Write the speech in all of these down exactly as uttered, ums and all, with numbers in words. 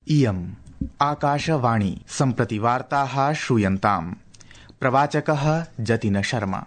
इयम् आकाशवाणी सम्प्रति वार्ताः श्रूयन्ताम्। प्रवाचकः जतिन शर्मा।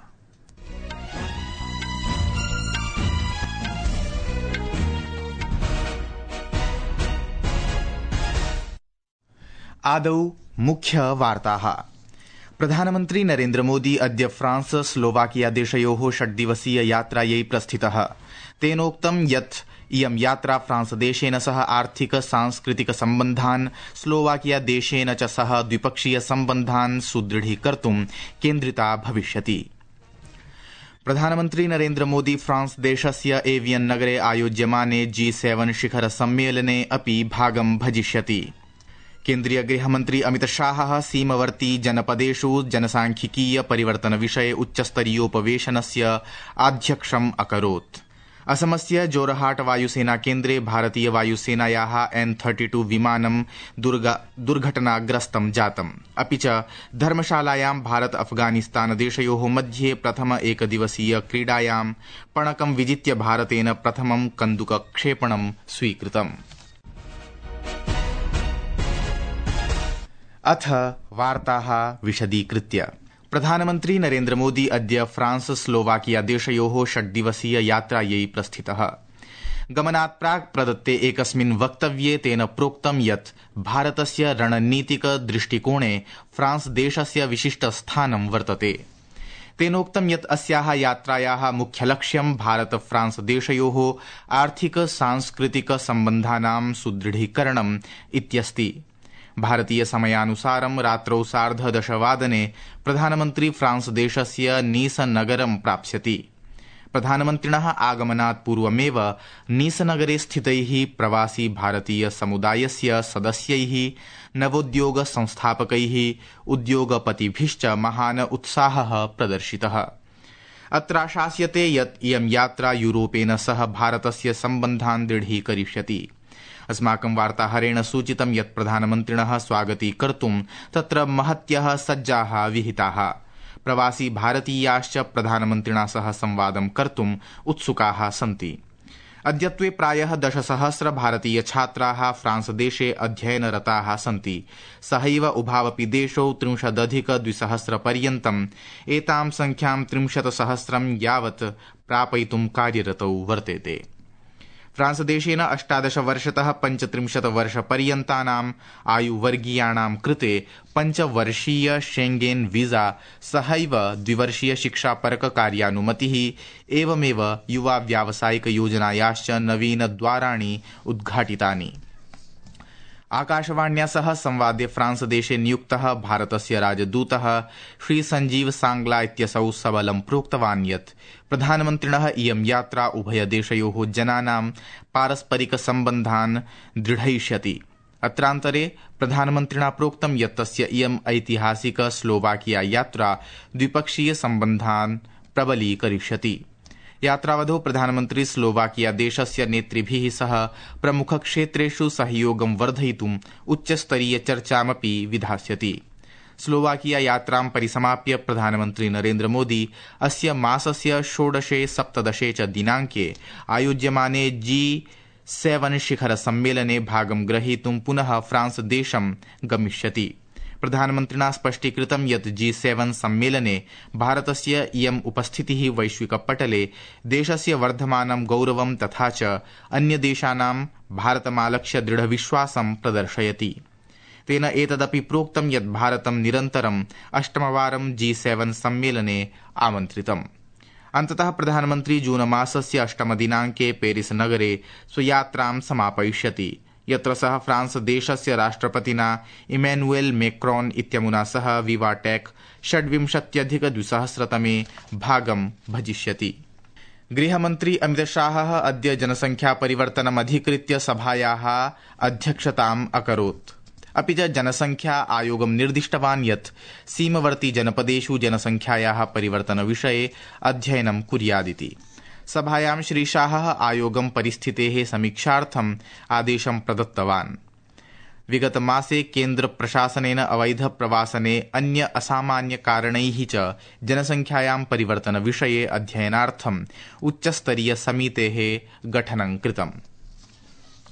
आदौ मुख्य वार्ताः। प्रधानमन्त्री नरेन्द्र मोदी अद्य फ्रांस स्लोवाकिया देशयोः षड्दिवसीय यात्रायै प्रस्थितः। तेनोक्तं यत् इयं यात्रा फ्रांस देशेन सह आर्थिक सांस्कृतिक सम्बन्धान्, स्लोवाकिया देशेन च सह द्विपक्षीय सम्बन्धान् सुदृढीकर्तुं केन्द्रिता भविष्यति। प्रधानमन्त्री नरेन्द्र मोदी फ्रांस देशस्य एवियन नगरे आयोज्यमाने जी सेवन शिखर सम्मेलने अपि भागं भजिष्यति। केन्द्रीय गृहमन्त्री अमित शाहः सीमवर्ती जनपदेषु जनसांख्यिकीय परिवर्तन विषये उच्चस्तरीयोपवेशनस्य आध्यक्षम् अकरोत्। असमस्य जोरहाट वायुसेना केन्द्रे भारतीय वायुसेनायाः एन थर्टी टू विमानं दुर्घटनाग्रस्तं जातम्। अपि च धर्मशालायां भारत अफगानिस्तान देशयोः मध्ये प्रथम एकदिवसीय क्रीडायां पणकं विजित्य भारतेन प्रथमं कन्दुकक्षेपणं स्वीकृतम्। अथ वार्ताः विशदीकृत्य। प्रधानमन्त्री नरेन्द्र मोदी अद्य फ्रांस स्लोवाकिया देशयोः षड्दिवसीय यात्रायै प्रस्थितः। गमनात् प्राक् प्रदत्ते एकस्मिन् वक्तव्ये तेन प्रोक्तं यत् भारतस्य रणनीतिक दृष्टिकोणे फ्रांस देशस्य विशिष्ट स्थानं वर्तते। तेनोक्तं यत् अस्याः यात्रायाः मुख्यलक्ष्यं भारत फ्रांस देशयोः आर्थिक सांस्कृतिक सम्बन्धानां सुदृढीकरणम् इत्यस्ति। भारतीय समयानुसारं रात्रौ सार्धदशवादने प्रधानमन्त्री फ्रांस देशस्य नीस नगरं प्राप्स्यति। प्रधानमन्त्रिणः आगमनात् पूर्वमेव नीस नगरे स्थितैः प्रवासी भारतीय समुदायस्य सदस्यैः, नवोद्योग संस्थापकैः, उद्योगपतिभिश्च महान् उत्साहः प्रदर्शितः। अत्राशास्यते यत् इयं यात्रा यूरोपेन सह भारतस्य सम्बन्धान् दृढीकरिष्यति। अस्माकं वार्ताहरेण सूचितं यत् प्रधानमन्त्रिणः स्वागतीकर्तुं तत्र महत्यः सज्जाः विहिताः। प्रवासी भारतीयाश्च प्रधानमन्त्रिणा सह संवादं कर्तुम् उत्सुकाः सन्ति। अद्यत्वे प्रायः दशसहस्र भारतीय छात्राः फ्रांस देशे अध्ययनरताः सन्ति। सहैव उभावपि देशौ त्रिंशदधिक द्विसहस्र पर्यन्तम् एतां संख्यां त्रिंशत् सहस्रं यावत् प्रापयितुं कार्यरतौ वर्तेते। फ्रांस देशेन अष्टादश वर्षतः पञ्चत्रिंशत् वर्षपर्यन्तानाम् आयुवर्गीयाणां कृते पञ्चवर्षीय शेंगेन वीजा, सहैव द्विवर्षीय शिक्षापरक कार्यानुमतिः, एवमेव युवा व्यावसायिक योजनायाश्च नवीनद्वाराणि उद्घाटितानि। आकाशवाण्या सह संवादे फ्रांस देशे नियुक्तः भारतस्य राजदूतः श्री संजीव सांग्ला इत्यसौ सबलं प्रोक्तवान् यत् प्रधानमन्त्रिणः इयं यात्रा उभय देशयोः जनानां पारस्परिक सम्बन्धान् दृढयिष्यति। अत्रान्तरे प्रधानमन्त्रिणा प्रोक्तं यत् तस्य इयं ऐतिहासिक स्लोवाकिया यात्रा द्विपक्षीय सम्बन्धान् प्रबलीकरिष्यति। यात्रावधौ प्रधानमन्त्री स्लोवाकिया देशस्य नेतृभिः सह प्रमुखक्षेत्रेषु सहयोगं वर्धयितुम् उच्चस्तरीय चर्चामपि विधास्यति। स्लोवाकिया यात्रां परिसमाप्य प्रधानमन्त्री नरेन्द्र मोदी अस्य मासस्य षोडशे सप्तदशे च दिनाङ्के आयोज्यमाने जी सेवन शिखर सम्मेलने भागं ग्रहीतुं पुनः फ्रांस देशं गमिष्यति। प्रधानमन्त्रिणा स्पष्टीकृतं यत् जी सेवन सम्मेलने भारतस्य इयम् उपस्थितिः वैश्विकपटले देशस्य वर्धमानं गौरवं तथा च अन्यदेशानां भारतमालक्ष्य दृढविश्वासं प्रदर्शयति। तेन एतदपि प्रोक्तं यत् भारतं निरन्तरम् अष्टमवारं जी सेवन सम्मेलने आमन्त्रितम्। अन्ततः प्रधानमन्त्री जून मासस्य अष्टमदिनाङ्के पेरिस नगरे स्वयात्रां समापयिष्यति, यत्र सः फ्रांस देशस्य राष्ट्रपतिना इमैनुएल मैक्रोन इत्यमुना सह विवाटेक् षड्विंशत्यधिक द्विसहस्रतमे भागं भजिष्यति। गृहमन्त्री अमित शाहः अद्य जनसंख्या परिवर्तनमधिकृत्य सभायाः अध्यक्षताम् अकरोत्। अपि च जनसंख्या आयोगं निर्दिष्टवान् यत् सीमवर्ती जनपदेषु जनसंख्यायाः परिवर्तनविषये अध्ययनं कुर्यादिति। सभायां श्री शाहः आयोगं परिस्थितेः समीक्षार्थम् आदेशं प्रदत्तवान्। विगतमासे केन्द्र प्रशासनेन अवैध प्रवासने अन्य असामान्य कारणैः च जनसंख्यायां परिवर्तन विषये अध्ययनार्थम् उच्चस्तरीय समितेः गठनं कृतम्।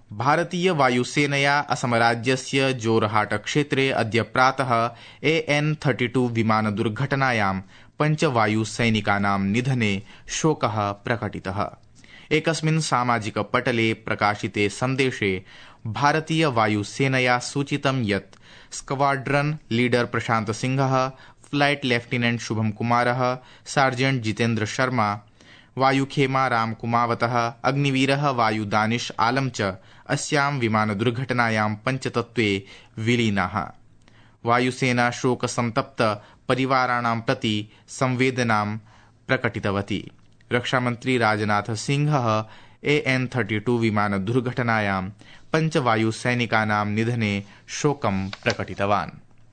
भारतीय वायुसेनया असमराज्यस्य जोरहाट क्षेत्रे अद्य प्रातः ए एन् थर्टि टू विमान दुर्घटनायां पञ्च वायुसैनिकानां निधने शोकः प्रकटितः। एकस्मिन् सामाजिक पटले प्रकाशिते सन्देशे भारतीय वायुसेनया सूचितं यत् स्क्वाड्रन् लीडर प्रशान्त सिंहः, फ्लाइट लेफ्टिनेंट शुभम कुमारः, सार्जेंट जितेन्द्र शर्मा, वायुखेमा राम कुमावतः, अग्निवीरः वायुदानिश आलम च अस्यां विमान दुर्घटनायां पञ्चतत्त्वे विलीनाः। वायुसेना शोकसन्तप्त परिवाराणां प्रति संवेदनां प्रकटितवती। रक्षामन्त्री राजनाथ सिंहः ए एन् थर्टि टू विमान दुर्घटनायां पञ्च वायुसैनिकानां निधने शोकं प्रकटितवान्।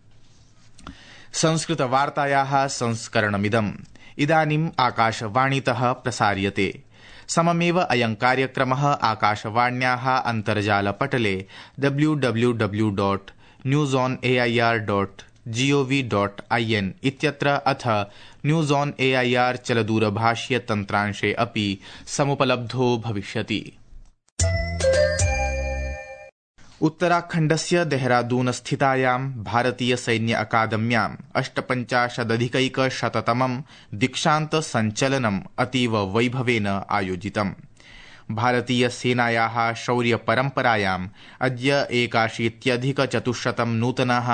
संस्कृतवार्तायाः संस्करणमिदम् इदानीम् आकाशवाणीतः प्रसार्यते। सममेव अयं कार्यक्रमः आकाशवाण्याः अन्तर्जालपटले W W W dot news on A I R dot G O V dot I N इत्यत्र अथ news on A I R चलदूरभाष्य तन्त्रांशे अपि समुपलब्धो भविष्यति। उत्तराखण्डस्य देहरादून स्थितायां भारतीय सैन्य अकादम्याम् अष्टपञ्चाशदधिकैकशततमं दीक्षान्त सञ्चलनम् अतीव वैभवेन आयोजितम्। भारतीय सेनायाः शौर्य परम्परायाम् अद्य एकाशीत्यधिकचतुश्शतं नूतनाः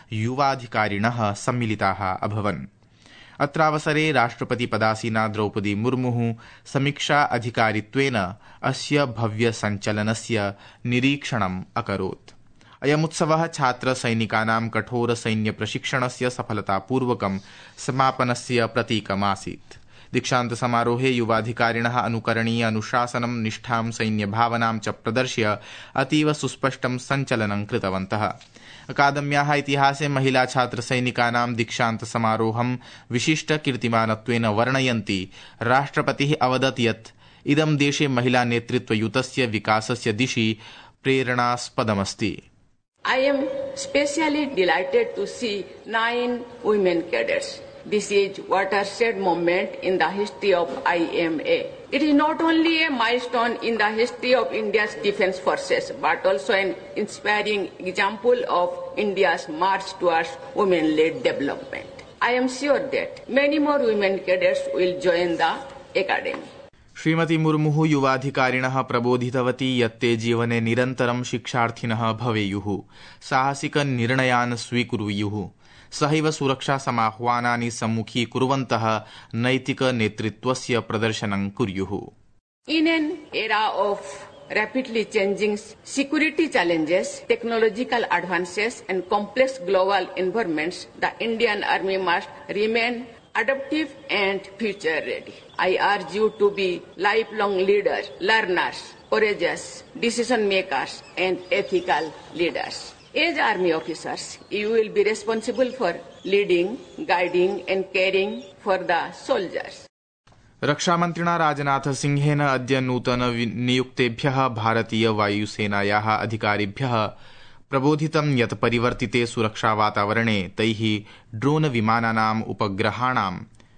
युवाधिकारिणः सम्मिलिताः अभवन्। अत्रावसरे राष्ट्रपति पदासीना द्रौपदी मुर्मुः समीक्षा अधिकारित्वेन अस्य भव्य सञ्चलनस्य निरीक्षणम् अकरोत्। अयमुत्सवः छात्र सैनिकानां कठोर सैन्य प्रशिक्षणस्य सफलतापूर्वकं समापनस्य प्रतीकमासीत्। दीक्षान्त समारोहे युवाधिकारिणः अनुकरणीय अनुशासनं, निष्ठां, सैन्यभावनां च प्रदर्श्य अतीव सुस्पष्टं सञ्चलनं कृतवन्तः। अकादम्याः इतिहासे महिला छात्र सैनिकानां दीक्षान्त समारोहं विशिष्ट कीर्तिमानत्वेन वर्णयन्ति राष्ट्रपतिः अवदत् यत् इदं देशे महिला नेतृत्वयुतस्य विकासस्य दिशि प्रेरणास्पदमस्ति। I am especially delighted to see nine women cadets. This is a watershed moment in the history of I M A. It is not only a milestone in the history of India's defense forces, but also an inspiring example of India's march towards women-led development. I am sure that many more women cadets will join the academy. श्रीमती मुर्मुः युवाधिकारिणः प्रबोधितवती यत् ते जीवने निरन्तरं शिक्षार्थिनः भवेयुः, साहसिक निर्णयान् स्वीकुर्युः, सहैव सुरक्षा समाह्वानानि सम्मुखीकुर्वन्तः नैतिक नेतृत्वस्य प्रदर्शनं कुर्युः। In an era of rapidly changing security challenges, technological advances and complex global environments, the Indian Army must remain adaptive and future ready. I urge you to be lifelong leaders, learners, courageous decision makers and ethical leaders. As army officers, you will be responsible for leading, guiding and caring for the soldiers. रक्षामन्त्रिणा राजनाथ सिंहेन अद्य नूतन नियुक्तेभ्यः भारतीय वायुसेनायाः अधिकारिभ्यः प्रबोधितं यत् परिवर्तिते सुरक्षावातावरणे तैः drone विमानानाम्, उपग्रहाणां,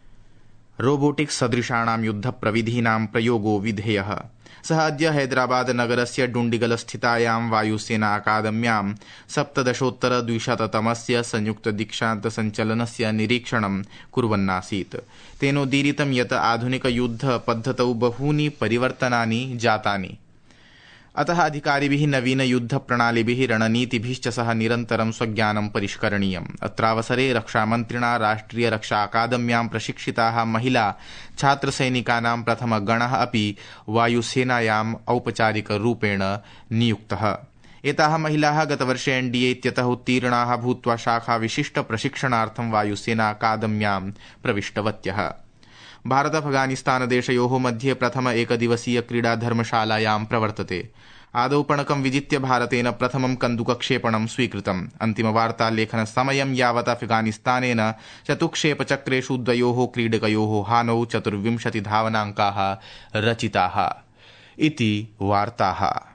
robotics सदृशाणां युद्धप्रविधीनां प्रयोगो विधेयः। सः अद्य हैदराबाद नगरस्य डुण्डिगल स्थितायां वायुसेना अकादम्यां सप्तदशोत्तर द्विशततमस्य संयुक्त दीक्षान्त सञ्चलनस्य निरीक्षणं कुर्वन्नासीत्। तेनोदीरितं यत् आधुनिक युद्ध पद्धतौ बहूनि परिवर्तनानि जातानि, अतः अधिकारिभिः नवीन युद्ध प्रणालिभिः, रणनीतिभिश्च सह निरन्तरं स्वज्ञानं परिष्करणीयम्। अत्रावसरे रक्षामन्त्रिणा राष्ट्रिय रक्षा अकादम्यां प्रशिक्षिताः महिला छात्रसैनिकानां प्रथमगणः अपि वायुसेनायाम् औपचारिकरूपेण नियुक्तः। एताः महिलाः गतवर्षे एन् डी ए इत्यतः उत्तीर्णाः भूत्वा शाखा विशिष्ट प्रशिक्षणार्थं वायुसेना अकादम्यां प्रविष्टवत्यः। भारत अफगानिस्तान देशयोः मध्ये प्रथम एकदिवसीय क्रीडा धर्मशालायां प्रवर्तते। आदौ पणकं विजित्य भारतेन प्रथमं कन्दुकक्षेपणं स्वीकृतम्। अन्तिमवार्तालेखनसमयं यावत् अफगानिस्तानेन चतुक्षेपचक्रेषु द्वयोः क्रीडकयोः हानौ चतुर्विंशति धावनाङ्काः रचिताः इति वार्ताः।